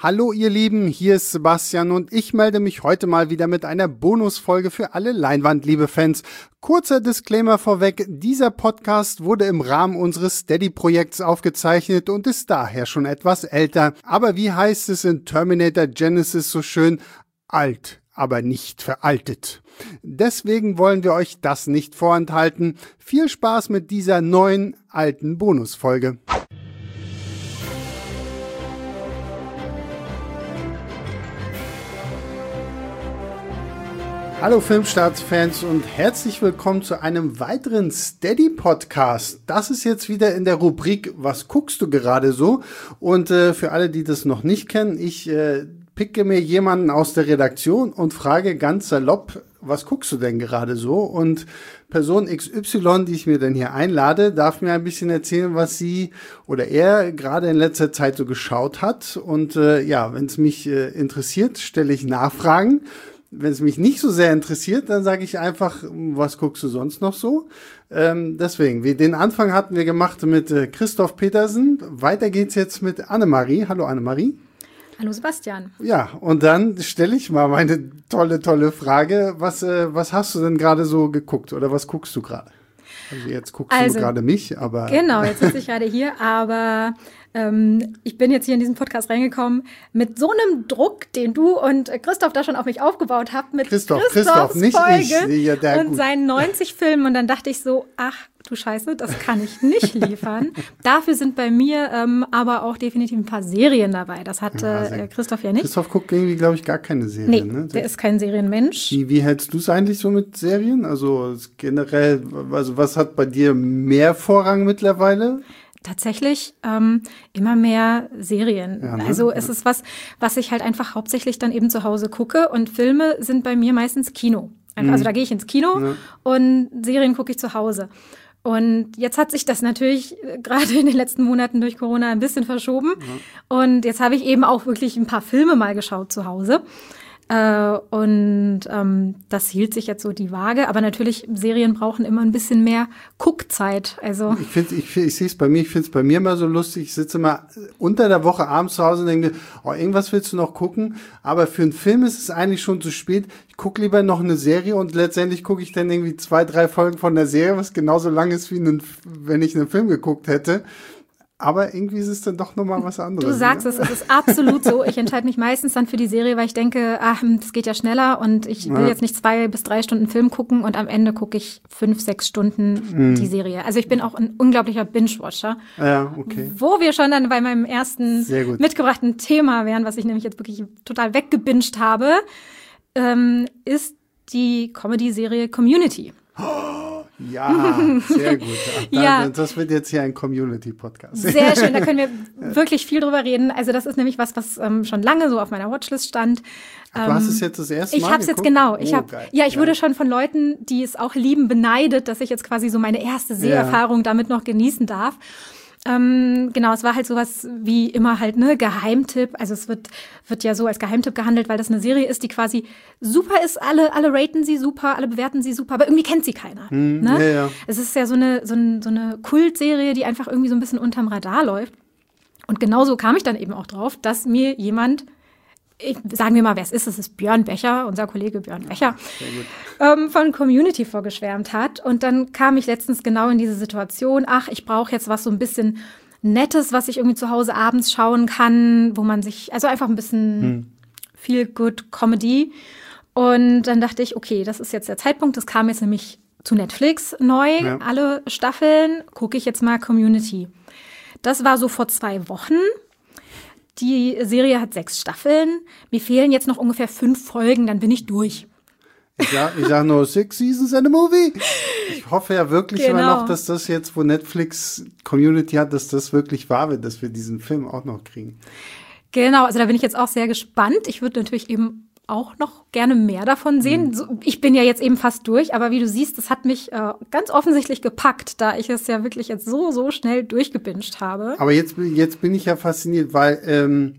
Hallo ihr Lieben, hier ist Sebastian und ich melde mich heute mal wieder mit einer Bonusfolge für alle Leinwandliebe-Fans. Kurzer Disclaimer vorweg, dieser Podcast wurde im Rahmen unseres Steady-Projekts aufgezeichnet und ist daher schon etwas älter. Aber wie heißt es in Terminator Genesis so schön? Alt, aber nicht veraltet. Deswegen wollen wir euch das nicht vorenthalten. Viel Spaß mit dieser neuen, alten Bonusfolge. Hallo Filmstarts-Fans und herzlich willkommen zu einem weiteren Steady-Podcast. Das ist jetzt wieder in der Rubrik Was guckst du gerade so? Und für alle, die das noch nicht kennen, ich picke mir jemanden aus der Redaktion und frage ganz salopp, was guckst du denn gerade so? Und Person XY, die ich mir dann hier einlade, darf mir ein bisschen erzählen, was sie oder er gerade in letzter Zeit so geschaut hat. Und wenn es mich interessiert, stelle ich Nachfragen. Wenn es mich nicht so sehr interessiert, dann sage ich einfach, was guckst du sonst noch so? Deswegen, den Anfang hatten wir gemacht mit Christoph Petersen. Weiter geht's jetzt mit Annemarie. Hallo Annemarie. Hallo Sebastian. Ja, und dann stelle ich mal meine tolle Frage. Was hast du denn gerade so geguckt oder was guckst du gerade? Also jetzt guckst du gerade mich, aber... Genau, jetzt sitze ich gerade hier, aber ich bin jetzt hier in diesen Podcast reingekommen mit so einem Druck, den du und Christoph da schon auf mich aufgebaut habt, mit Christophs nicht Folge ich. Ja, und gut. Seinen 90 Filmen. Und dann dachte ich so, ach du Scheiße, das kann ich nicht liefern. Dafür sind bei mir aber auch definitiv ein paar Serien dabei. Das hat Christoph ja nicht. Christoph guckt irgendwie, glaube ich, gar keine Serien. Nee, ne? Der ist kein Serienmensch. Wie hältst du es eigentlich so mit Serien? Also generell, also was hat bei dir mehr Vorrang mittlerweile? Tatsächlich immer mehr Serien. Ja, ne? Also es ist was ich halt einfach hauptsächlich dann eben zu Hause gucke. Und Filme sind bei mir meistens Kino. Also da gehe ich ins Kino und Serien gucke ich zu Hause. Und jetzt hat sich das natürlich gerade in den letzten Monaten durch Corona ein bisschen verschoben. Ja. Und jetzt habe ich eben auch wirklich ein paar Filme mal geschaut zu Hause. Das hielt sich jetzt so die Waage. Aber natürlich, Serien brauchen immer ein bisschen mehr Guckzeit. Also ich sehe es bei mir, ich finde es bei mir immer so lustig. Ich sitze immer unter der Woche abends zu Hause und denke, irgendwas willst du noch gucken? Aber für einen Film ist es eigentlich schon zu spät. Ich gucke lieber noch eine Serie und letztendlich gucke ich dann irgendwie 2, 3 Folgen von der Serie, was genauso lang ist, wie wenn ich einen Film geguckt hätte. Aber irgendwie ist es dann doch nochmal was anderes. Du sagst es ist absolut so. Ich entscheide mich meistens dann für die Serie, weil ich denke, das geht ja schneller und ich will jetzt nicht 2 bis 3 Stunden Film gucken und am Ende gucke ich 5, 6 Stunden die Serie. Also ich bin auch ein unglaublicher Binge-Watcher. Ja, okay. Wo wir schon dann bei meinem ersten mitgebrachten Thema wären, was ich nämlich jetzt wirklich total weggebinged habe, ist die Comedy-Serie Community. Ja, sehr gut. Das wird jetzt hier ein Community-Podcast. Sehr schön, da können wir wirklich viel drüber reden. Also das ist nämlich was schon lange so auf meiner Watchlist stand. Du hast es jetzt das erste Mal Ich habe es jetzt, genau. Ich wurde schon von Leuten, die es auch lieben, beneidet, dass ich jetzt quasi so meine erste Seherfahrung damit noch genießen darf. Genau, es war halt sowas wie immer halt, Geheimtipp. Also es wird ja so als Geheimtipp gehandelt, weil das eine Serie ist, die quasi super ist. Alle raten sie super, alle bewerten sie super, aber irgendwie kennt sie keiner. Ne? Ja. Es ist ja so eine Kultserie, die einfach irgendwie so ein bisschen unterm Radar läuft. Und genauso kam ich dann eben auch drauf, dass mir jemand, sagen wir mal, wer es ist Björn Becher, unser Kollege Björn Becher, von Community vorgeschwärmt hat. Und dann kam ich letztens genau in diese Situation, ich brauche jetzt was so ein bisschen Nettes, was ich irgendwie zu Hause abends schauen kann, wo man sich, also einfach ein bisschen Feel-Good Comedy. Und dann dachte ich, okay, das ist jetzt der Zeitpunkt, das kam jetzt nämlich zu Netflix neu, alle Staffeln, gucke ich jetzt mal Community. Das war so vor 2 Wochen. Die Serie hat 6 Staffeln. Mir fehlen jetzt noch ungefähr 5 Folgen, dann bin ich durch. Ich sag nur 6 Seasons and a Movie. Ich hoffe ja wirklich immer noch, dass das jetzt, wo Netflix Community hat, dass das wirklich wahr wird, dass wir diesen Film auch noch kriegen. Genau, also da bin ich jetzt auch sehr gespannt. Ich würde natürlich eben auch noch gerne mehr davon sehen. Ich bin ja jetzt eben fast durch, aber wie du siehst, das hat mich ganz offensichtlich gepackt, da ich es ja wirklich jetzt so schnell durchgebinged habe. Aber jetzt bin ich ja fasziniert, weil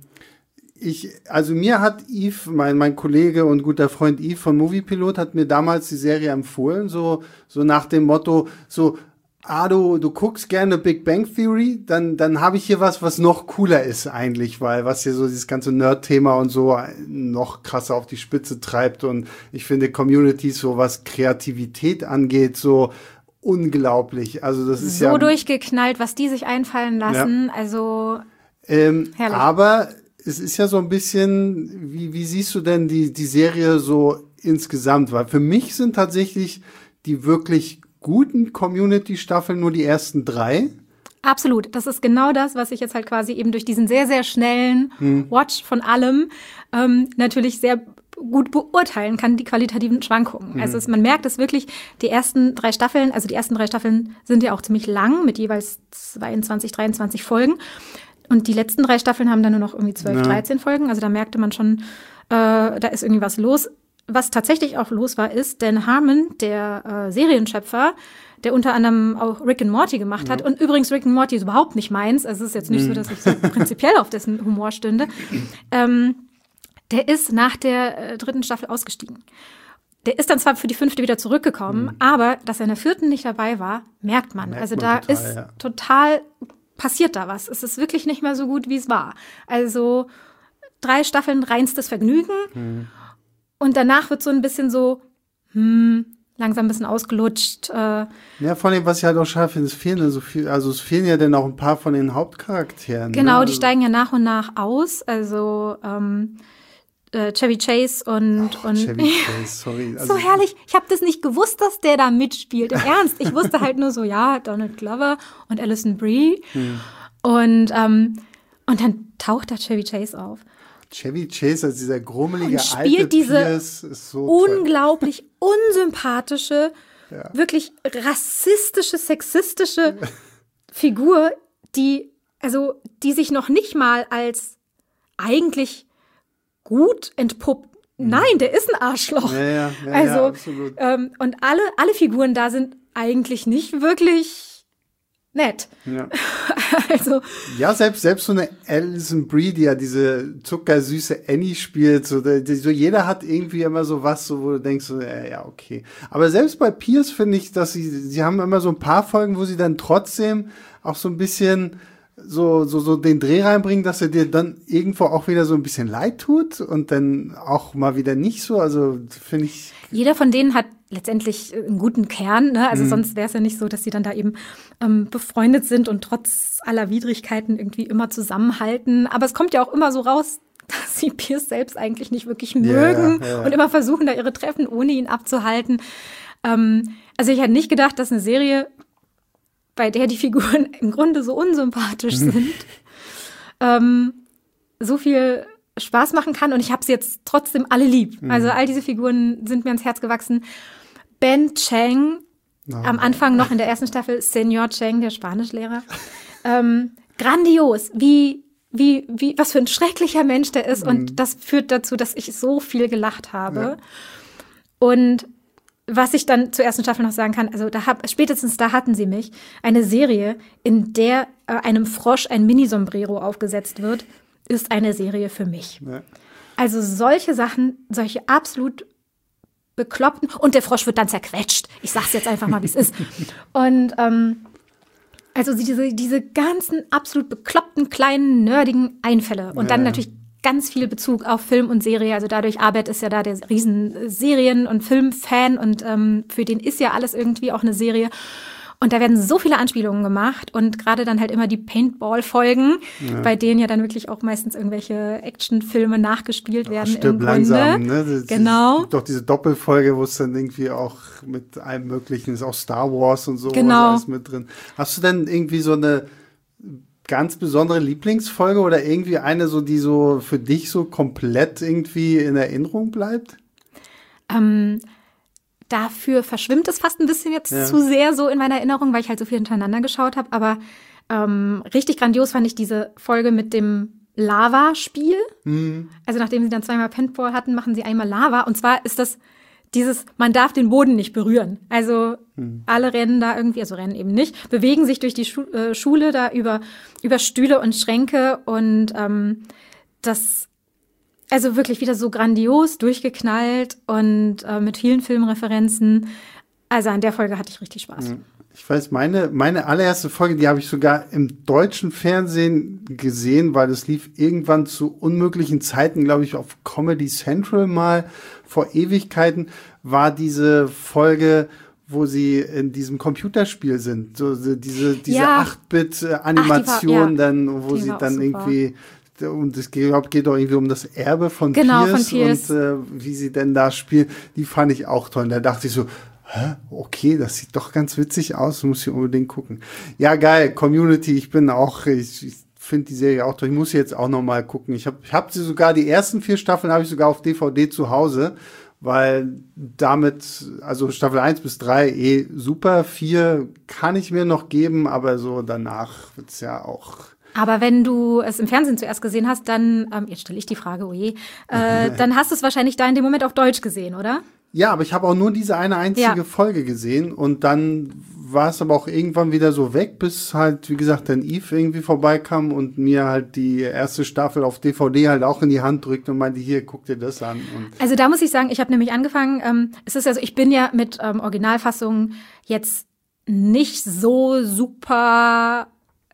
mir hat Yves, mein Kollege und guter Freund Yves von Moviepilot, hat mir damals die Serie empfohlen, so nach dem Motto, so du guckst gerne Big Bang Theory, dann habe ich hier was noch cooler ist eigentlich, weil was hier so dieses ganze Nerd-Thema und so noch krasser auf die Spitze treibt und ich finde Communities, so was Kreativität angeht, so unglaublich. Also das ist so ja durchgeknallt, was die sich einfallen lassen, also herrlich. Aber es ist ja so ein bisschen, wie siehst du denn die Serie so insgesamt? Weil für mich sind tatsächlich die wirklich guten Community-Staffeln nur die ersten 3. Absolut. Das ist genau das, was ich jetzt halt quasi eben durch diesen sehr, sehr schnellen Watch von allem natürlich sehr gut beurteilen kann, die qualitativen Schwankungen. Also man merkt es wirklich, die ersten 3 Staffeln sind ja auch ziemlich lang, mit jeweils 22, 23 Folgen. Und die letzten 3 Staffeln haben dann nur noch irgendwie 12, 13 Folgen. Also da merkte man schon, da ist irgendwie was los. Was tatsächlich auch los war, ist Dan Harmon, der Serienschöpfer, der unter anderem auch Rick and Morty gemacht hat. Und übrigens, Rick and Morty ist überhaupt nicht meins. Also es ist jetzt nicht so, dass ich so prinzipiell auf dessen Humor stünde. Der ist nach der 3. Staffel ausgestiegen. Der ist dann zwar für die 5. wieder zurückgekommen, aber dass er in der 4. nicht dabei war, merkt man. Also da total, ist total passiert da was. Es ist wirklich nicht mehr so gut, wie es war. Also 3 Staffeln reinstes Vergnügen. Und danach wird so ein bisschen so, langsam ein bisschen ausgelutscht. Ja, vor allem, was ich halt auch schade finde, es fehlen ja so viel, also es fehlen ja dann auch ein paar von den Hauptcharakteren. Genau, ne? Die steigen ja nach und nach aus. Also Chevy Chase und Chevy Chase, sorry. Also, so herrlich. Ich habe das nicht gewusst, dass der da mitspielt. Im Ernst. Ich wusste halt nur so, ja, Donald Glover und Alison Brie. Und dann taucht da Chevy Chase auf. Chevy Chase als dieser grummelige und alte spielt diese Pierce ist so unglaublich unsympathische, wirklich rassistische, sexistische Figur, die sich noch nicht mal als eigentlich gut entpuppt. Nein, der ist ein Arschloch. Ja, absolut. Und alle Figuren da sind eigentlich nicht wirklich nett. Ja. Also. Ja, selbst so eine Alison Brie, die ja diese zuckersüße Annie spielt, so jeder hat irgendwie immer so was, so, wo du denkst, so, ja, okay. Aber selbst bei Pierce finde ich, dass sie haben immer so ein paar Folgen, wo sie dann trotzdem auch so ein bisschen so den Dreh reinbringen, dass er dir dann irgendwo auch wieder so ein bisschen leid tut und dann auch mal wieder nicht so, also finde ich. Jeder von denen hat letztendlich einen guten Kern, ne? Also sonst wäre es ja nicht so, dass sie dann da eben befreundet sind und trotz aller Widrigkeiten irgendwie immer zusammenhalten. Aber es kommt ja auch immer so raus, dass sie Pierce selbst eigentlich nicht wirklich mögen und immer versuchen, da ihre Treffen ohne ihn abzuhalten. Also ich hätte nicht gedacht, dass eine Serie, bei der die Figuren im Grunde so unsympathisch sind, so viel Spaß machen kann. Und ich habe sie jetzt trotzdem alle lieb. Also all diese Figuren sind mir ans Herz gewachsen. Ben Chang, am Anfang noch in der 1. Staffel, Senor Chang, der Spanischlehrer. Grandios, was für ein schrecklicher Mensch der ist. Und das führt dazu, dass ich so viel gelacht habe. Ja. Und was ich dann zur 1. Staffel noch sagen kann, also spätestens da hatten sie mich, eine Serie, in der einem Frosch ein Mini-Sombrero aufgesetzt wird, ist eine Serie für mich. Ja. Also solche Sachen, solche absolut bekloppten, und der Frosch wird dann zerquetscht. Ich sag's jetzt einfach mal, wie es ist. Und also diese ganzen absolut bekloppten, kleinen, nerdigen Einfälle. Und dann natürlich ganz viel Bezug auf Film und Serie. Also dadurch Arbeit ist ja da der riesen Serien- und Filmfan und für den ist ja alles irgendwie auch eine Serie. Und da werden so viele Anspielungen gemacht und gerade dann halt immer die Paintball-Folgen, bei denen ja dann wirklich auch meistens irgendwelche Actionfilme nachgespielt werden. Stirb langsam, ne? Genau. Es gibt doch diese Doppelfolge, wo es dann irgendwie auch mit allem Möglichen ist, auch Star Wars und so, genau, alles mit drin. Hast du denn irgendwie so eine ganz besondere Lieblingsfolge oder irgendwie eine, so die so für dich so komplett irgendwie in Erinnerung bleibt? Dafür verschwimmt es fast ein bisschen jetzt zu sehr so in meiner Erinnerung, weil ich halt so viel hintereinander geschaut habe. Aber richtig grandios fand ich diese Folge mit dem Lava-Spiel. Also nachdem sie dann zweimal Paintball hatten, machen sie einmal Lava. Und zwar ist das man darf den Boden nicht berühren. Also alle rennen da irgendwie, also rennen eben nicht, bewegen sich durch die Schule da über Stühle und Schränke und also wirklich wieder so grandios durchgeknallt und mit vielen Filmreferenzen. Also an der Folge hatte ich richtig Spaß. Ich weiß, meine allererste Folge, die habe ich sogar im deutschen Fernsehen gesehen, weil es lief irgendwann zu unmöglichen Zeiten, glaube ich, auf Comedy Central mal vor Ewigkeiten, war diese Folge, wo sie in diesem Computerspiel sind. So diese 8-Bit-Animation dann, wo sie dann irgendwie, und es geht doch irgendwie um das Erbe von Pierce. Und wie sie denn da spielen, die fand ich auch toll. Und da dachte ich so, okay, das sieht doch ganz witzig aus, muss ich unbedingt gucken. Ja, geil, Community, ich finde die Serie auch toll. Ich muss jetzt auch noch mal gucken. Ich hab sie sogar, die ersten 4 Staffeln habe ich sogar auf DVD zu Hause, weil damit, also Staffel 1 bis 3 super, 4 kann ich mir noch geben, aber so danach wird's ja auch... Aber wenn du es im Fernsehen zuerst gesehen hast, dann, jetzt stelle ich die Frage, dann hast du es wahrscheinlich da in dem Moment auf Deutsch gesehen, oder? Ja, aber ich habe auch nur diese eine einzige Folge gesehen und dann war es aber auch irgendwann wieder so weg, bis halt, wie gesagt, dann Yves irgendwie vorbeikam und mir halt die erste Staffel auf DVD halt auch in die Hand drückte und meinte, hier, guck dir das an. Also da muss ich sagen, ich habe nämlich angefangen, ich bin ja mit Originalfassungen jetzt nicht so super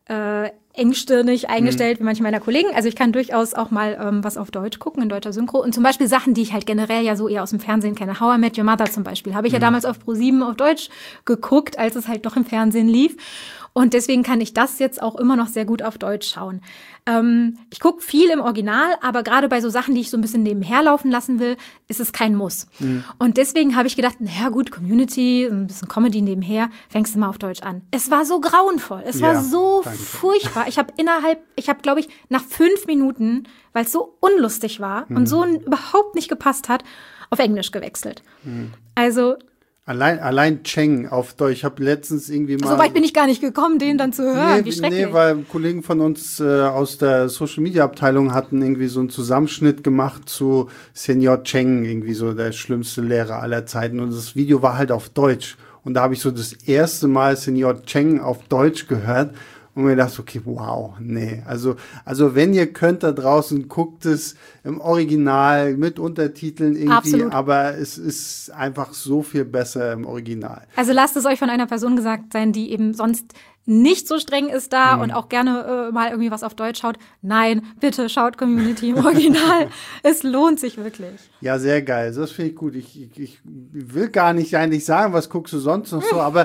engstirnig eingestellt wie manche meiner Kollegen. Also ich kann durchaus auch mal was auf Deutsch gucken, in deutscher Synchro. Und zum Beispiel Sachen, die ich halt generell ja so eher aus dem Fernsehen kenne. How I Met Your Mother zum Beispiel. Habe ich ja damals auf Pro7 auf Deutsch geguckt, als es halt doch im Fernsehen lief. Und deswegen kann ich das jetzt auch immer noch sehr gut auf Deutsch schauen. Ich gucke viel im Original, aber gerade bei so Sachen, die ich so ein bisschen nebenher laufen lassen will, ist es kein Muss. Und deswegen habe ich gedacht, naja gut, Community, ein bisschen Comedy nebenher, fängst du mal auf Deutsch an. Es war so grauenvoll, es war so furchtbar. Ich habe glaube ich, nach 5 Minuten, weil es so unlustig war und so überhaupt nicht gepasst hat, auf Englisch gewechselt. Also Allein Cheng auf Deutsch. Ich habe letztens irgendwie mal... So weit bin ich gar nicht gekommen, den dann zu hören. Wie schrecklich. Nee, weil Kollegen von uns aus der Social-Media-Abteilung hatten irgendwie so einen Zusammenschnitt gemacht zu Senior Cheng, irgendwie so der schlimmste Lehrer aller Zeiten. Und das Video war halt auf Deutsch. Und da habe ich so das erste Mal Senior Cheng auf Deutsch gehört. Und mir dachte, okay, wow, nee. Also wenn ihr könnt da draußen, guckt es im Original mit Untertiteln irgendwie. Absolut. Aber es ist einfach so viel besser im Original. Also lasst es euch von einer Person gesagt sein, die eben sonst nicht so streng ist da und auch gerne mal irgendwie was auf Deutsch schaut. Nein, bitte schaut Community im Original. Es lohnt sich wirklich. Ja, sehr geil. Das finde ich gut. Ich will gar nicht eigentlich sagen, was guckst du sonst noch so, aber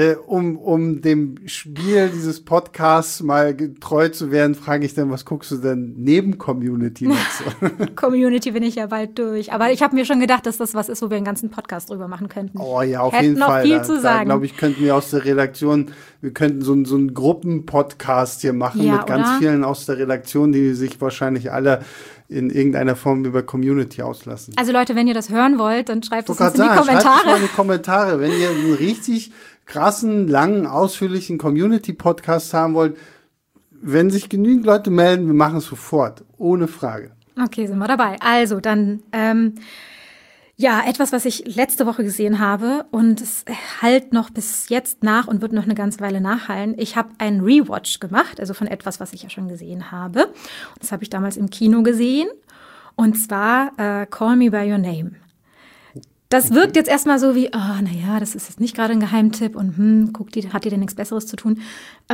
um dem Spiel dieses Podcasts mal treu zu werden, frage ich dann, was guckst du denn neben Community noch so? Community bin ich ja bald durch. Aber ich habe mir schon gedacht, dass das was ist, wo wir einen ganzen Podcast drüber machen könnten. Oh ja, auf jeden Fall. Hätten noch viel zu sagen. Da glaube ich, könnten wir aus der Redaktion, wir könnten so einen Gruppenpodcast hier machen mit ganz vielen aus der Redaktion, die sich wahrscheinlich alle in irgendeiner Form über Community auslassen. Also Leute, wenn ihr das hören wollt, dann schreibt es uns in die Kommentare. Schreibt es mal in die Kommentare. Wenn ihr einen richtig krassen, langen, ausführlichen Community-Podcast haben wollt, wenn sich genügend Leute melden, wir machen es sofort. Ohne Frage. Okay, sind wir dabei. Also, dann etwas, was ich letzte Woche gesehen habe und es hallt noch bis jetzt nach und wird noch eine ganze Weile nachhallen. Ich habe einen Rewatch gemacht, also von etwas, was ich ja schon gesehen habe. Das habe ich damals im Kino gesehen und zwar Call Me By Your Name. Das wirkt jetzt erstmal so wie, das ist jetzt nicht gerade ein Geheimtipp und hat die denn nichts Besseres zu tun?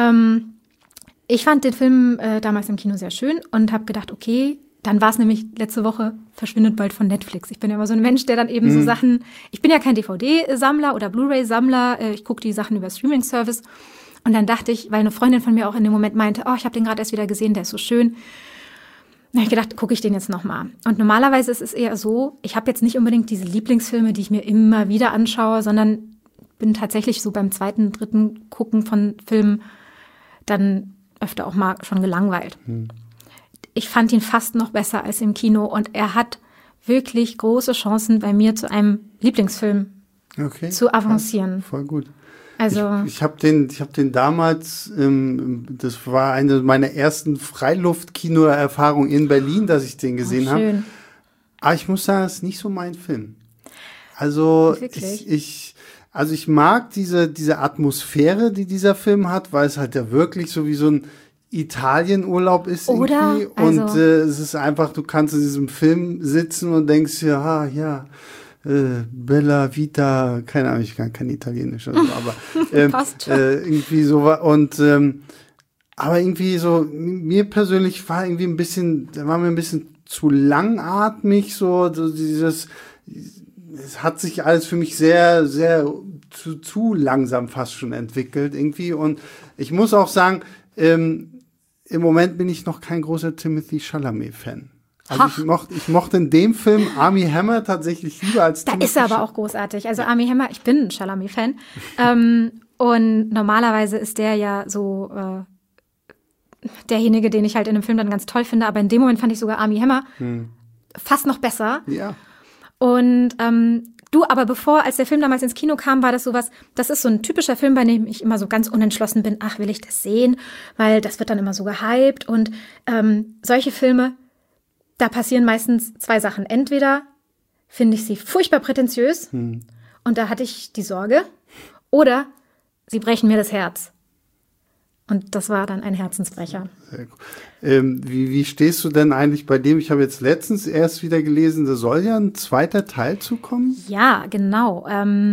Ich fand den Film damals im Kino sehr schön und habe gedacht, okay, dann war es nämlich letzte Woche, verschwindet bald von Netflix. Ich bin ja immer so ein Mensch, der dann eben so Sachen, ich bin ja kein DVD-Sammler oder Blu-ray-Sammler, ich gucke die Sachen über Streaming-Service. Und dann dachte ich, weil eine Freundin von mir auch in dem Moment meinte, ich habe den gerade erst wieder gesehen, der ist so schön. Dann habe ich gedacht, gucke ich den jetzt nochmal. Und normalerweise ist es eher so, ich habe jetzt nicht unbedingt diese Lieblingsfilme, die ich mir immer wieder anschaue, sondern bin tatsächlich so beim 2., 3. Gucken von Filmen dann öfter auch mal schon gelangweilt. Ich fand ihn fast noch besser als im Kino und er hat wirklich große Chancen, bei mir zu einem Lieblingsfilm zu avancieren. Voll gut. Also ich habe den damals, das war eine meiner ersten Freiluftkino-Erfahrungen in Berlin, dass ich den gesehen habe. Aber ich muss sagen, es ist nicht so mein Film. Also ich mag diese Atmosphäre, die dieser Film hat, weil es halt ja wirklich so wie so ein Italienurlaub ist irgendwie. Und es ist einfach, du kannst in diesem Film sitzen und denkst ja, Bella Vita, keine Ahnung, ich kann kein Italienisch, also, aber Passt schon. irgendwie so war und aber irgendwie so, mir persönlich war irgendwie war mir ein bisschen zu langatmig, so dieses, es hat sich alles für mich sehr, sehr zu langsam fast schon entwickelt irgendwie und ich muss auch sagen, im Moment bin ich noch kein großer Timothy Chalamet-Fan. Also ich mochte in dem Film Armie Hammer tatsächlich lieber als Da ist er aber auch großartig. Also Armie Hammer, ich bin ein Chalamet-Fan. Und normalerweise ist der ja so derjenige, den ich halt in dem Film dann ganz toll finde. Aber in dem Moment fand ich sogar Armie Hammer fast noch besser. Ja. Und aber als der Film damals ins Kino kam, war das sowas, das ist so ein typischer Film, bei dem ich immer so ganz unentschlossen bin, ach, will ich das sehen? Weil das wird dann immer so gehypt. Und solche Filme, da passieren meistens zwei Sachen. Entweder finde ich sie furchtbar prätentiös und da hatte ich die Sorge, oder sie brechen mir das Herz. Und das war dann ein Herzensbrecher. Wie stehst du denn eigentlich bei dem? Ich habe jetzt letztens erst wieder gelesen, da soll ja ein zweiter Teil zukommen. Ja, genau.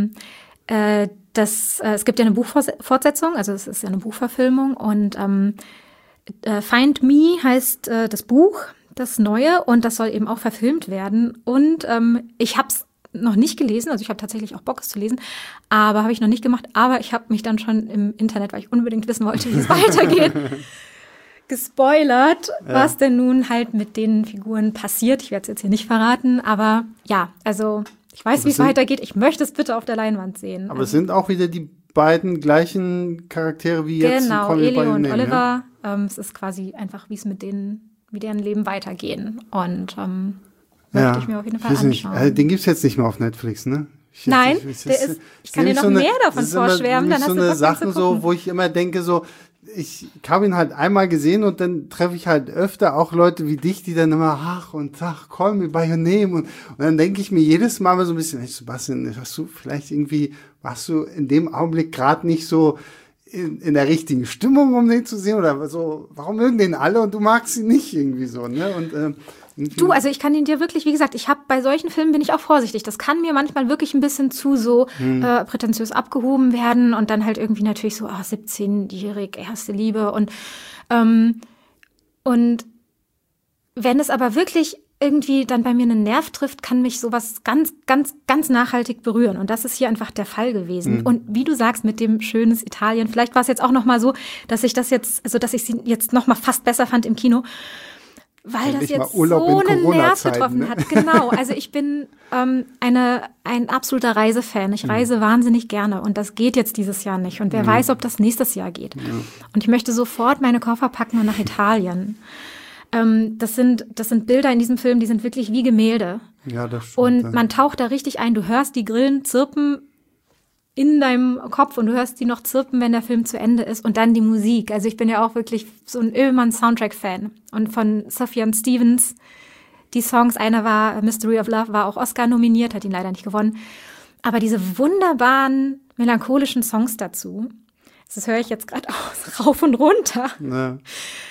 Es gibt ja eine Buchfortsetzung, also es ist ja eine Buchverfilmung und Find Me heißt das Buch. Das Neue und das soll eben auch verfilmt werden. Und ich habe es noch nicht gelesen, also ich habe tatsächlich auch Bock, es zu lesen, aber habe ich noch nicht gemacht. Aber ich habe mich dann schon im Internet, weil ich unbedingt wissen wollte, wie es weitergeht, gespoilert, was denn nun halt mit den Figuren passiert. Ich werde es jetzt hier nicht verraten, aber ja, also ich weiß, wie es weitergeht. Ich möchte es bitte auf der Leinwand sehen. Aber es sind auch wieder die beiden gleichen Charaktere wie jetzt. Genau, Ellie und Oliver. Ja? Es ist quasi einfach, wie deren Leben weitergehen. Und möchte ich mir auf jeden Fall anschauen. Den gibt es jetzt nicht mehr auf Netflix, ne? Ich kann dir noch mehr davon vorschwärmen. Dann hast so du eine Bock, Sachen so, wo ich immer denke, so, ich habe ihn halt einmal gesehen und dann treffe ich halt öfter auch Leute wie dich, die dann immer, call me by your name. Und dann denke ich mir jedes Mal so ein bisschen, hey Sebastian, warst du in dem Augenblick gerade nicht so in der richtigen Stimmung, um den zu sehen? Oder so, warum mögen den alle und du magst ihn nicht irgendwie so, ne? Und also ich kann ihn dir wirklich, wie gesagt, bei solchen Filmen bin ich auch vorsichtig. Das kann mir manchmal wirklich ein bisschen zu so prätentiös abgehoben werden und dann halt irgendwie natürlich so, 17-jährig, erste Liebe und wenn es aber wirklich irgendwie dann bei mir einen Nerv trifft, kann mich sowas ganz, ganz, ganz nachhaltig berühren. Und das ist hier einfach der Fall gewesen. Und wie du sagst, mit dem schönes Italien, vielleicht war es jetzt auch noch mal so, dass ich sie jetzt noch mal fast besser fand im Kino, weil das jetzt so einen Nerv getroffen hat. Genau, also ich bin ein absoluter Reisefan. Ich reise wahnsinnig gerne und das geht jetzt dieses Jahr nicht. Und wer weiß, ob das nächstes Jahr geht. Ja. Und ich möchte sofort meine Koffer packen und nach Italien. Das sind Bilder in diesem Film, die sind wirklich wie Gemälde. Ja, das stimmt. Und man taucht da richtig ein. Du hörst die Grillen zirpen in deinem Kopf und du hörst die noch zirpen, wenn der Film zu Ende ist. Und dann die Musik. Also ich bin ja auch wirklich so ein Ölmann-Soundtrack-Fan. Und von Sufjan Stevens, die Songs, einer war Mystery of Love, war auch Oscar nominiert, hat ihn leider nicht gewonnen. Aber diese wunderbaren, melancholischen Songs dazu, das höre ich jetzt gerade auch rauf und runter. Ja.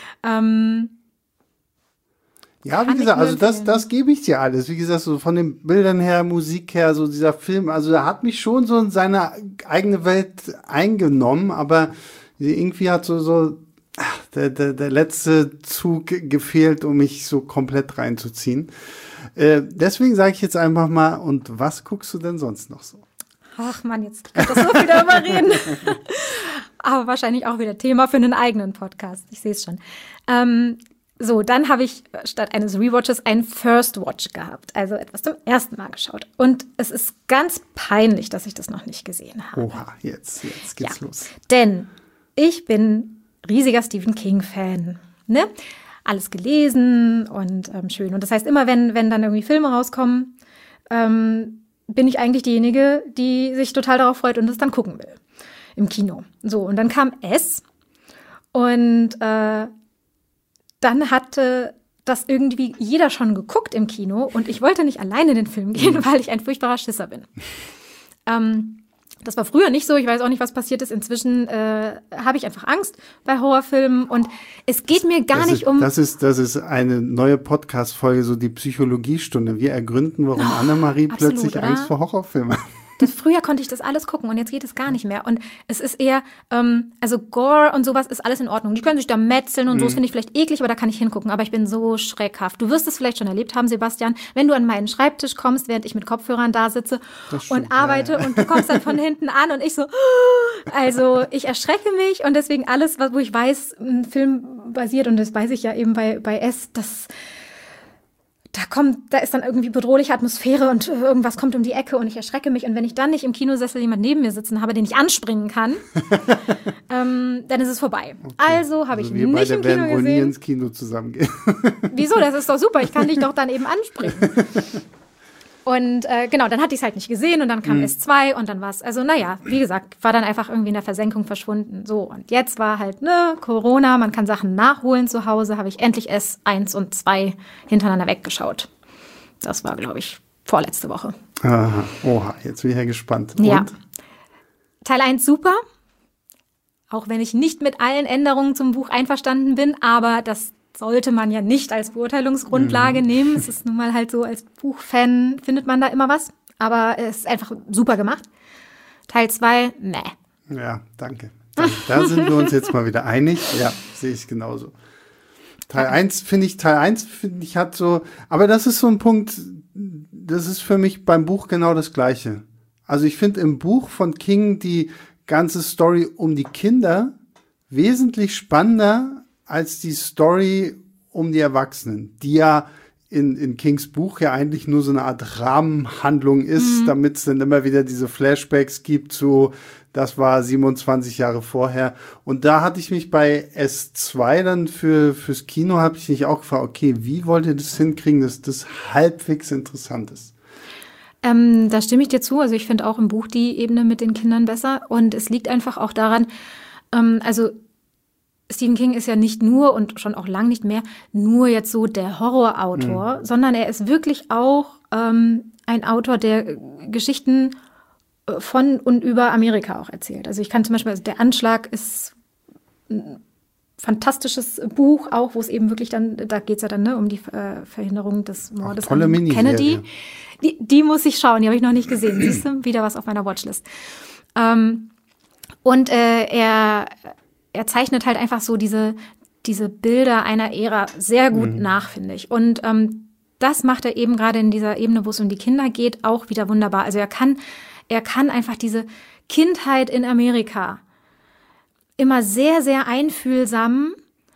Ja, wie gesagt, also das gebe ich dir alles. Wie gesagt, so von den Bildern her, Musik her, so dieser Film, also der hat mich schon so in seine eigene Welt eingenommen, aber irgendwie hat der letzte Zug gefehlt, um mich so komplett reinzuziehen. Deswegen sage ich jetzt einfach mal, und was guckst du denn sonst noch so? Ach Mann, jetzt kann ich das so wieder überreden. Aber wahrscheinlich auch wieder Thema für einen eigenen Podcast. Ich sehe es schon. So, dann habe ich statt eines Rewatches einen First Watch gehabt, also etwas zum ersten Mal geschaut. Und es ist ganz peinlich, dass ich das noch nicht gesehen habe. Oha, jetzt geht's los. Denn ich bin riesiger Stephen King-Fan, ne? Alles gelesen und schön. Und das heißt, immer wenn dann irgendwie Filme rauskommen, bin ich eigentlich diejenige, die sich total darauf freut und das dann gucken will im Kino. So, und dann kam S und dann hatte das irgendwie jeder schon geguckt im Kino und ich wollte nicht alleine in den Film gehen, weil ich ein furchtbarer Schisser bin. Das war früher nicht so. Ich weiß auch nicht, was passiert ist. Inzwischen habe ich einfach Angst bei Horrorfilmen. Und es geht mir gar nicht um... Das ist eine neue Podcast-Folge, so die Psychologiestunde. Wir ergründen, warum Annemarie plötzlich Angst vor Horrorfilmen hat. Früher konnte ich das alles gucken und jetzt geht es gar nicht mehr. Und es ist eher, also Gore und sowas ist alles in Ordnung. Die können sich da metzeln und so, das finde ich vielleicht eklig, aber da kann ich hingucken. Aber ich bin so schreckhaft. Du wirst es vielleicht schon erlebt haben, Sebastian, wenn du an meinen Schreibtisch kommst, während ich mit Kopfhörern da sitze und arbeite und du kommst dann von hinten an und ich so, also ich erschrecke mich und deswegen alles, wo ich weiß, ein Film basiert, und das weiß ich ja eben bei S, da ist dann irgendwie bedrohliche Atmosphäre und irgendwas kommt um die Ecke und ich erschrecke mich. Und wenn ich dann nicht im Kinosessel jemand neben mir sitzen habe, den ich anspringen kann, dann ist es vorbei. Okay. Also habe ich nicht im Kino gesehen. Wir werden wohl nie ins Kino zusammengehen. Wieso? Das ist doch super. Ich kann dich doch dann eben anspringen. Und genau, dann hatte ich es halt nicht gesehen und dann kam S2 und dann war es, also naja, wie gesagt, war dann einfach irgendwie in der Versenkung verschwunden. So, und jetzt war halt, Corona, man kann Sachen nachholen zu Hause, habe ich endlich S1 und 2 hintereinander weggeschaut. Das war, glaube ich, vorletzte Woche. Aha, oha, jetzt bin ich ja gespannt. Ja. Und? Teil 1 super, auch wenn ich nicht mit allen Änderungen zum Buch einverstanden bin, aber das sollte man ja nicht als Beurteilungsgrundlage nehmen. Es ist nun mal halt so, als Buchfan findet man da immer was. Aber es ist einfach super gemacht. Teil 2, Ja, danke. Da sind wir uns jetzt mal wieder einig. Ja, sehe ich genauso. Teil 1 finde ich hat so, aber das ist so ein Punkt, das ist für mich beim Buch genau das Gleiche. Also ich finde im Buch von King die ganze Story um die Kinder wesentlich spannender als die Story um die Erwachsenen, die ja in Kings Buch ja eigentlich nur so eine Art Rahmenhandlung ist, damit es dann immer wieder diese Flashbacks gibt zu, das war 27 Jahre vorher. Und da hatte ich mich bei S2 dann fürs Kino, habe ich mich auch gefragt, okay, wie wollt ihr das hinkriegen, dass das halbwegs interessant ist? Da stimme ich dir zu. Also ich finde auch im Buch die Ebene mit den Kindern besser. Und es liegt einfach auch daran, also Stephen King ist ja nicht nur und schon auch lang nicht mehr nur jetzt so der Horrorautor, sondern er ist wirklich auch ein Autor, der Geschichten von und über Amerika auch erzählt. Also ich kann zum Beispiel, also Der Anschlag ist ein fantastisches Buch auch, wo es eben wirklich dann, da geht es ja dann um die Verhinderung des Mordes an Kennedy. Die muss ich schauen, die habe ich noch nicht gesehen. Siehst du, wieder was auf meiner Watchlist. Und er zeichnet halt einfach so diese Bilder einer Ära sehr gut nach, finde ich. Und das macht er eben gerade in dieser Ebene, wo es um die Kinder geht, auch wieder wunderbar. Also er kann einfach diese Kindheit in Amerika immer sehr, sehr einfühlsam,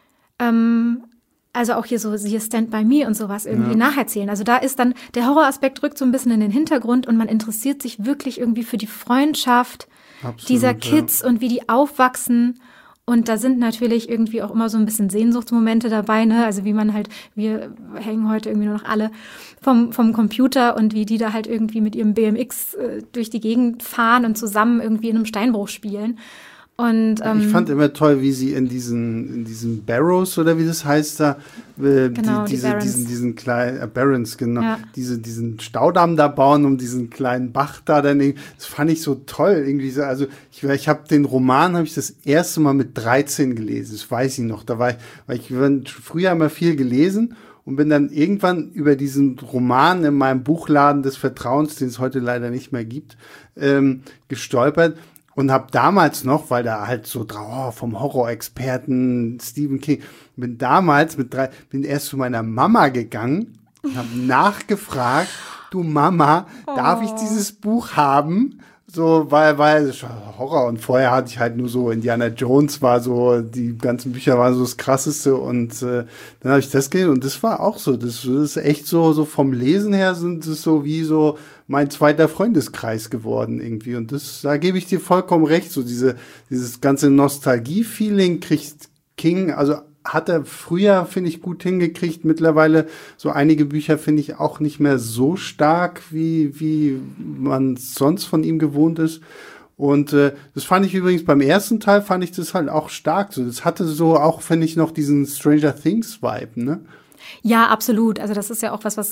also auch hier Stand By Me und sowas irgendwie nacherzählen. Also da ist dann, der Horroraspekt rückt so ein bisschen in den Hintergrund und man interessiert sich wirklich irgendwie für die Freundschaft dieser Kids und wie die aufwachsen. Und da sind natürlich irgendwie auch immer so ein bisschen Sehnsuchtsmomente dabei, ne? Also wie man halt, wir hängen heute irgendwie nur noch alle vom Computer und wie die da halt irgendwie mit ihrem BMX durch die Gegend fahren und zusammen irgendwie in einem Steinbruch spielen. Und, ich fand immer toll, wie sie in diesen Barrows oder wie das heißt da, diesen kleinen Barrens, genau, ja. diesen Staudamm da bauen, um diesen kleinen Bach da dann, das fand ich so toll irgendwie so. Also ich habe den Roman, habe ich das erste Mal mit 13 gelesen, das weiß ich noch. Da weil ich früher immer viel gelesen und bin dann irgendwann über diesen Roman in meinem Buchladen des Vertrauens, den es heute leider nicht mehr gibt, gestolpert. Und habe damals noch, weil da halt so vom Horrorexperten Stephen King, bin erst zu meiner Mama gegangen und habe nachgefragt, du Mama, darf ich dieses Buch haben? So, weil Horror, und vorher hatte ich halt nur so Indiana Jones, war so, die ganzen Bücher waren so das Krasseste, und dann habe ich das gelesen und das war auch so, das ist echt so vom Lesen her sind es so wie so mein zweiter Freundeskreis geworden irgendwie, und da gebe ich dir vollkommen recht, so dieses ganze Nostalgie-Feeling kriegt King, also hat er früher, finde ich, gut hingekriegt. Mittlerweile so einige Bücher finde ich auch nicht mehr so stark, wie man sonst von ihm gewohnt ist. Und das fand ich übrigens beim ersten Teil, fand ich das halt auch stark. So, das hatte so auch, finde ich, noch diesen Stranger Things-Vibe, ne? Ja, absolut. Also das ist ja auch was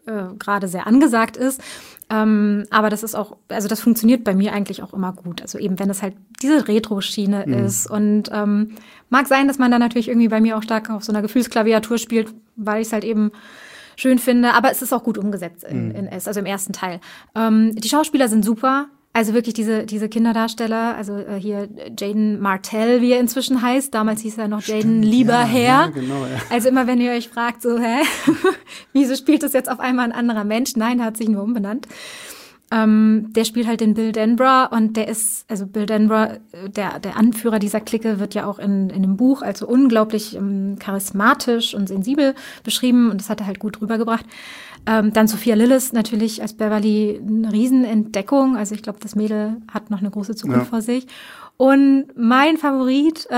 gerade sehr angesagt ist. Aber das ist auch, also das funktioniert bei mir eigentlich auch immer gut. Also eben, wenn es halt diese Retro-Schiene ist. Und mag sein, dass man da natürlich irgendwie bei mir auch stark auf so einer Gefühlsklaviatur spielt, weil ich es halt eben schön finde. Aber es ist auch gut umgesetzt in S, also im ersten Teil. Die Schauspieler sind super. Also wirklich diese Kinderdarsteller, also hier Jaden Martell, wie er inzwischen heißt. Damals hieß er noch Jaden Lieberherr. Ja, genau, ja. Also immer, wenn ihr euch fragt, so, wieso spielt das jetzt auf einmal ein anderer Mensch? Nein, er hat sich nur umbenannt. Der spielt halt den Bill Denbrough und der ist, also Bill Denbrough, der Anführer dieser Clique, wird ja auch in dem Buch als so unglaublich charismatisch und sensibel beschrieben und das hat er halt gut rübergebracht. Dann Sophia Lillis natürlich als Beverly eine Riesenentdeckung. Also ich glaube, das Mädel hat noch eine große Zukunft vor sich. Und mein Favorit,